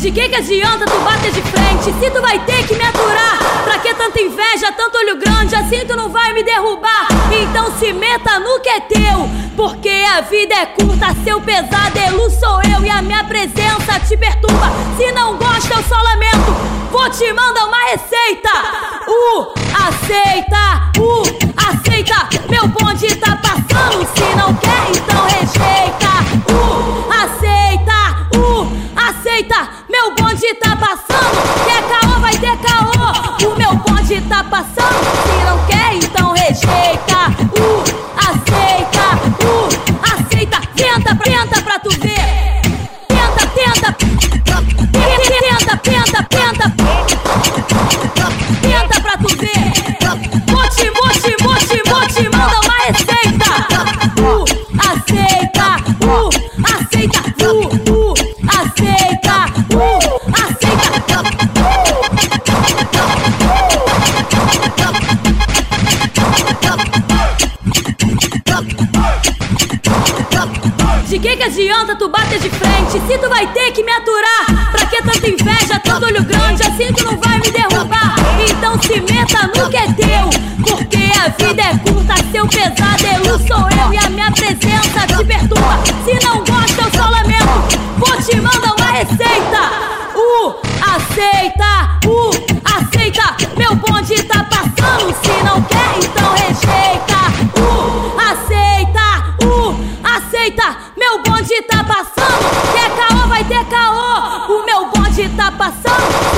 De que adianta tu bater de frente se tu vai ter que me aturar? Pra que tanta inveja, tanto olho grande, assim tu não vai me derrubar? Então se meta no que é teu, porque a vida é curta, seu pesadelo sou eu e a minha presença te perturba. Se não gosta eu só lamento, vou te mandar uma receita. Aceita, meu bonde tá passando. Se não quer, então rejeita. Aceita, meu bonde tá passando. Quer caô, vai ter caô. O meu bonde tá passando. Se não quer, então rejeita. Aceita, tenta pra tu ver. Tenta pra tu ver. Vou te mandar uma receita. De que adianta tu bater de frente se tu vai ter que me aturar? Pra que tanta inveja, tanto olho grande, assim tu não vai me derrubar? Então se meta no que é teu, porque a vida é curta, seu pesadelo sou eu e a minha presença te perturba. Se não gosta eu só lamento, vou te mandar uma receita. Aceita, meu bonde tá passando. Se não quer, então rejeita. Aceita, meu bonde tá passando. Quer caô, vai ter caô. O meu bonde tá passando.